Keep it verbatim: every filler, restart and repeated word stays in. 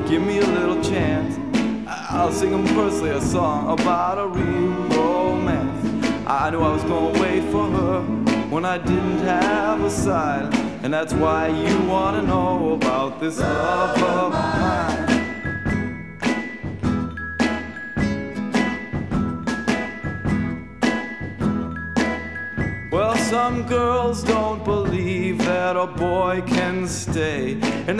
give me a little chance. I'll sing them personally a song about a real romance. I knew I was gonna wait for her when I didn't have a side, and that's why you wanna know about this love of mine. Well, some girls don't believe that a boy can stay, and